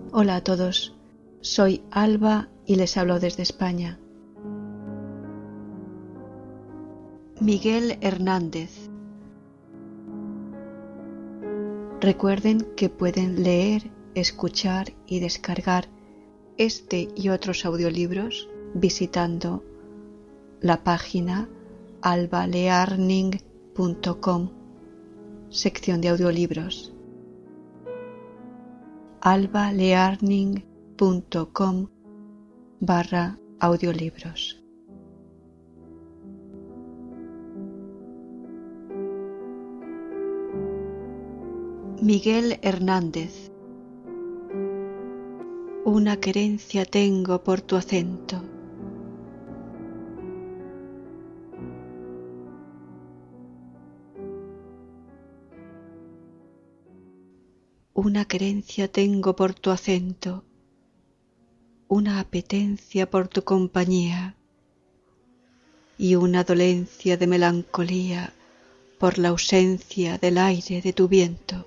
Hola a todos, soy Alba y les hablo desde España. Miguel Hernández. Recuerden que pueden leer, escuchar y descargar este y otros audiolibros visitando la página albalearning.com, sección de audiolibros. albalearning.com/audiolibros. Miguel Hernández. Una querencia tengo por tu acento. Una querencia tengo por tu acento, una apetencia por tu compañía y una dolencia de melancolía por la ausencia del aire de tu viento.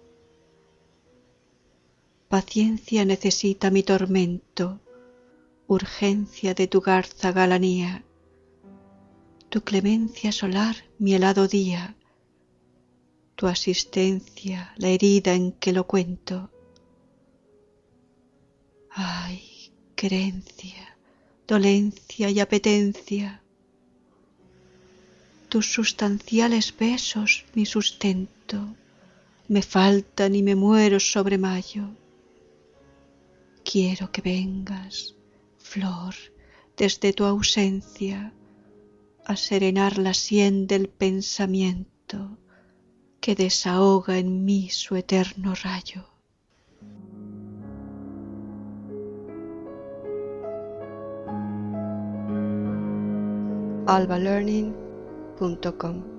Paciencia necesita mi tormento, urgencia de tu garza galanía, tu clemencia solar mi helado día, tu asistencia la herida en que lo cuento. Ay, querencia, dolencia y apetencia, tus sustanciales besos mi sustento, me faltan y me muero sobre mayo. Quiero que vengas, flor, desde tu ausencia, a serenar la sien del pensamiento que desahoga en mí su eterno rayo. albalearning.com